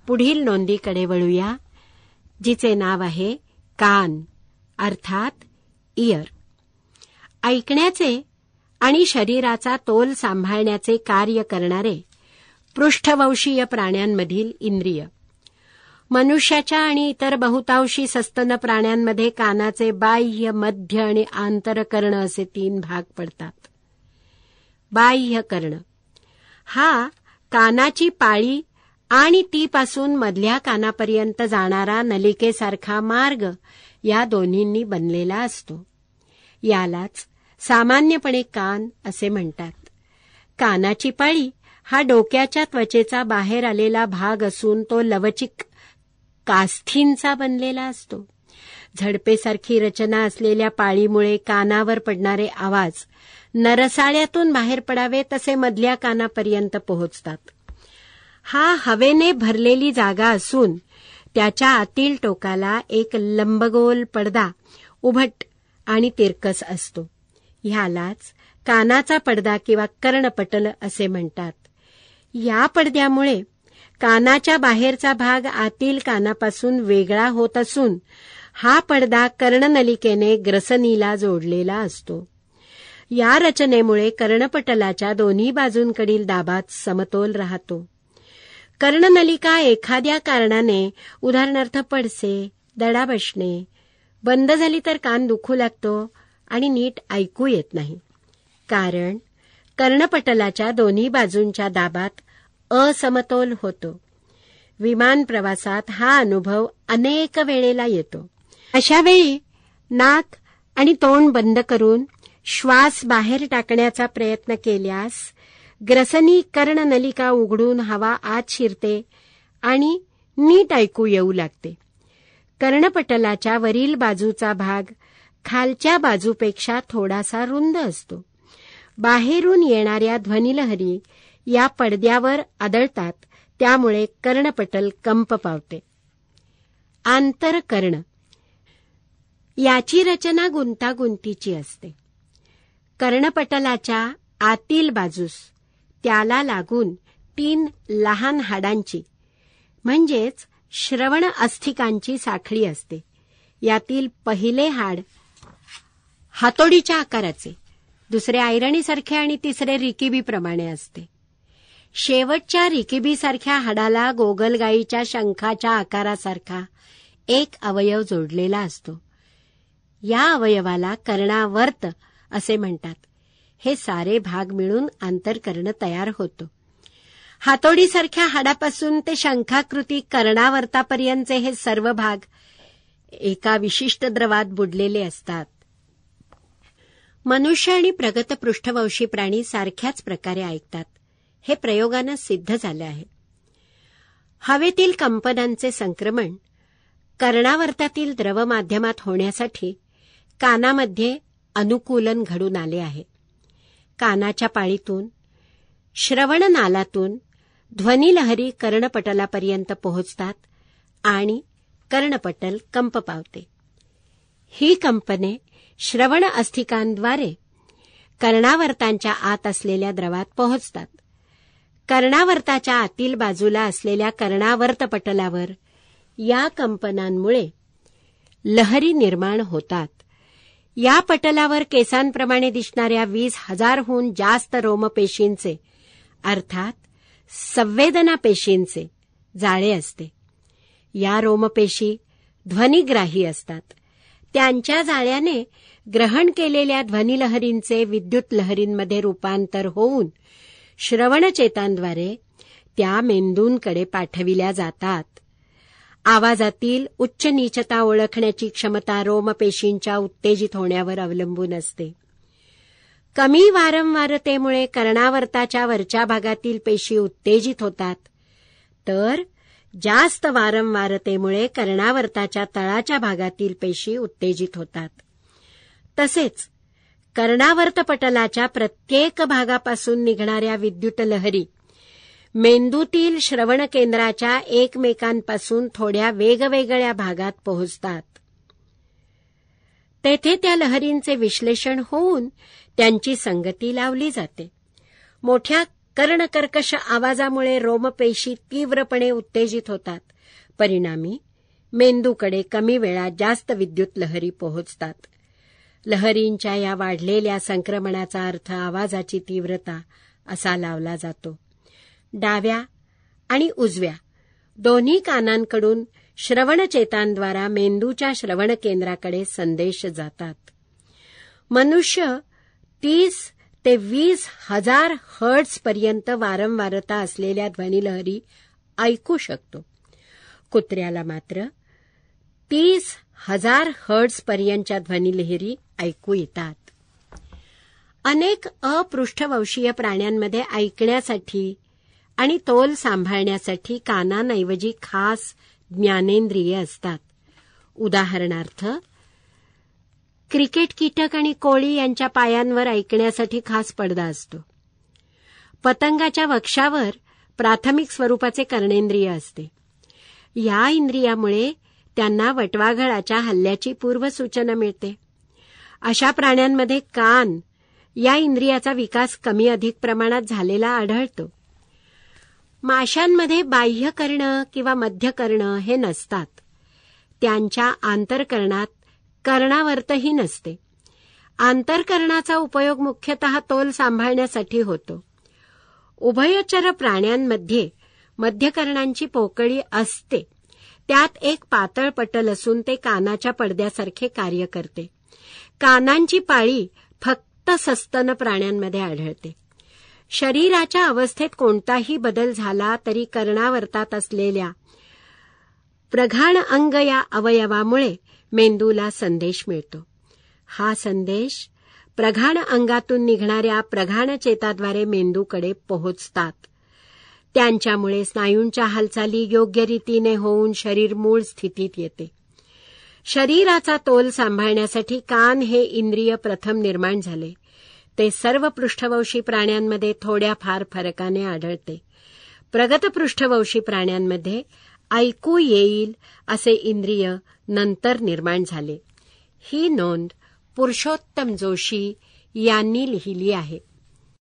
पुढील नोंदीकडे वळूया, जिचे नाव आहे कान अर्थात इयर. ऐकण्याचे आणि शरीराचा तोल सांभाळण्याचे कार्य करणारे पृष्ठवंशीय प्राण्यांमधील इंद्रिय. मनुष्याच्या आणि इतर बहुतांशी सस्तन प्राण्यांमध्ये कानाचे बाह्य, मध्य आणि आंतर कर्ण असे 3 भाग पडतात. बाह्य कर्ण हा कानाची पाळी आणि तीपासून मधल्या कानापर्यंत जाणारा नलिकेसारखा मार्ग या दोन्हींनी बनलेला असतो. यालाच सामान्यपणे कान असे म्हणतात. कानाची पाळी हा डोक्याच्या त्वचेचा बाहेर आलेला भाग असून तो लवचिक कास्थींचा बनलेला असतो. झडपेसारखी रचना असलेल्या पाळीमुळे कानावर पडणारे आवाज नरसाळ्यातून बाहेर पडावे तसे मधल्या कानापर्यंत पोहोचतात. हा हवेने भरलेली जागा असून त्याच्या आतील टोकाला एक लंबगोल पडदा उभट आणि तिरकस असतो. ह्यालाच कानाचा पडदा किंवा कर्णपटल असे म्हणतात. या पडद्यामुळे कानाच्या बाहेरचा भाग आतील कानापासून वेगळा होत असून हा पडदा कर्णनलिकेने ग्रसनीला जोडलेला असतो. या रचनेमुळे कर्णपटलाच्या दोन्ही बाजूंकडील दाबात समतोल राहतो. कर्णनलिका एखाद्या कारणाने, उदाहरणार्थ पडसे, दडा बसणे, बंद झाली तर कान दुखू लागतो आणि नीट ऐकू येत नाही. कारण कर्णपटलाच्या दोन्ही बाजूंच्या दाबात असमतोल होतो. विमान प्रवासात हा अनुभव अनेक वेळेला येतो. अशा वेळी नाक आणि तोंड बंद करून श्वास बाहेर टाकण्याचा प्रयत्न केल्यास ग्रसनी कर्णनलिका उघडून हवा आत शिरते आणि नीट ऐकू येऊ लागते. कर्णपटलाच्या वरील बाजूचा भाग खालच्या बाजूपेक्षा थोडासा रुंद असतो. बाहेरून येणाऱ्या ध्वनिलहरी या पडद्यावर आदळतात, त्यामुळे कर्णपटल कंप पावते. आंतरकर्ण याची रचना गुंतागुंतीची असते. कर्णपटलाच्या आतील बाजूस त्याला लागून 3 लहान हाडांची म्हणजेच श्रवण अस्थिकांची साखळी असते. यातील पहिले हाड हातोडीच्या आकाराचे, दुसरे ऐरणीसारखे आणि तिसरे रिकिबीप्रमाणे असते. शेवटच्या रिकिबीसारख्या हाडाला गोगलगाईच्या शंखाच्या आकारासारखा एक अवयव जोडलेला असतो. या अवयवाला कर्णावर्त असे म्हणतात. हे सारे भाग मिळून आंतरकर्ण तयार होतो. हातोडीसारख्या हाडापासून ते शंखाकृती कर्णावर्तापर्यंतचे हे सर्व भाग एका विशिष्ट द्रवात बुडलेले असतात. मनुष्य आणि प्रगत पृष्ठवंशी प्राणी सारख्याच प्रकारे ऐकतात. हे प्रयोगानं सिद्ध झाले आहे. हवेतील कंपनांचे संक्रमण कर्णावर्तातील द्रव माध्यमात होण्यासाठी कानामध्ये अनुकूलन घडून आले आहे. कानाच्या पाळीतून, श्रवणनालातून ध्वनिलहरी कर्णपटलापर्यंत पोहोचतात आणि कर्णपटल कंप पावते. ही कंपने श्रवण अस्थिकांद्वारे कर्णावर्तांच्या आत असलेल्या द्रवात पोहोचतात. कर्णावर्ताच्या आतील बाजूला असलेल्या कर्णावर्तपटलावर या कंपनांमुळे लहरी निर्माण होतात. या पटलावर केसांप्रमाणे दिसणाऱ्या 20,000हून जास्त रोमपेशींचे अर्थात संवेदना पेशींचे जाळे असते. या रोमपेशी ध्वनिग्राही असतात. त्यांच्या जाळ्याने ग्रहण केलेल्या ध्वनिलहरींचे विद्युत लहरींमध्ये रूपांतर होऊन श्रवणचेतांद्वारे त्या मेंदूंकडे पाठविल्या जातात. आवाजातील उच्च नीचता ओळखण्याची क्षमता रोमपेशींच्या उत्तेजित होण्यावर अवलंबून असते. कमी वारंवारतेमुळे कर्णावर्ताच्या वरच्या भागातील पेशी उत्तेजित होतात, तर जास्त वारंवारतेमुळे कर्णावर्ताच्या तळाच्या भागातील पेशी उत्तेजित होतात. तसेच कर्णावर्तपटलाच्या प्रत्येक भागापासून निघणाऱ्या विद्युत लहरी मेंदूतील श्रवण केंद्राच्या एकमेकांपासून थोड्या वेगवेगळ्या भागात पोहोचतात. तेथे त्या लहरींचे विश्लेषण होऊन त्यांची संगती लावली जाते. मोठ्या कर्णकर्कश आवाजामुळे रोमपेशी तीव्रपणे उत्तेजित होतात. परिणामी मेंदूकडे कमी वेळात जास्त विद्युत लहरी पोहोचतात. लहरींच्या या वाढलेल्या संक्रमणाचा अर्थ आवाजाची तीव्रता असा लावला जातो. डाव्या आणि उजव्या दोन्ही कानांकडून श्रवणचेतांद्वारा मेंदूच्या श्रवण केंद्राकडे संदेश जातात. मनुष्य 30 ते 20,000 हर्ट्झपर्यंत वारंवारता असलेल्या ध्वनिलहरी ऐकू शकतो. कुत्र्याला मात्र 30,000 हर्ट्झपर्यंतच्या ध्वनिलहरी ऐकू येतात. अनेक अपृष्ठवंशीय प्राण्यांमध्ये ऐकण्यासाठी आणि तोल सांभाळण्यासाठी कानांऐवजी खास ज्ञानेंद्रिये असतात. उदाहरणार्थ, क्रिकेट कीटक आणि कोळी यांच्या पायांवर ऐकण्यासाठी खास पडदा असतो. पतंगाच्या वक्षावर प्राथमिक स्वरूपाचे कर्णेंद्रिय असते. या इंद्रियामुळे त्यांना वटवाघळाच्या हल्ल्याची पूर्वसूचना मिळते. अशा प्राण्यांमध्ये कान या इंद्रियाचा विकास कमी अधिक प्रमाणात झालेला आढळतो. माशांमध्ये बाह्यकर्ण किंवा मध्यकर्ण हे नसतात. त्यांच्या आंतरकर्णात कर्णावर्तही नसते. आंतरकर्णाचा उपयोग मुख्यतः तोल सांभाळण्यासाठी होतो. उभयचर प्राण्यांमध्ये मध्यकर्णांची पोकळी असते. त्यात एक पातळ पटल असून ते कानाच्या पडद्यासारखे कार्य करते. कानांची पाळी फक्त सस्तन प्राण्यांमध्ये आढळते. शरीराच्या अवस्थेत कोणताही बदल झाला तरी कर्णावर्तात असलेल्या प्रघाण अंग या अवयवामुळे मेंदूला संदेश मिळतो. हा संदेश प्रघाण अंगातून निघणाऱ्या प्रघाण चेताद्वारे मेंदूकडे पोहोचतात. त्यांच्यामुळे स्नायूंच्या हालचाली योग्य रीतीने होऊन शरीर मूळ स्थितीत येते. शरीराचा तोल सांभाळण्यासाठी कान हे इंद्रिय प्रथम निर्माण झाले. ते सर्व पृष्ठवंशी प्राण्यांमध्ये थोड्याफार फरकाने आढळते. प्रगत पृष्ठवंशी प्राण्यांमध्ये ऐकू येईल असे इंद्रिय नंतर निर्माण झाले. ही नोंद पुरुषोत्तम जोशी यांनी लिहिली आहे.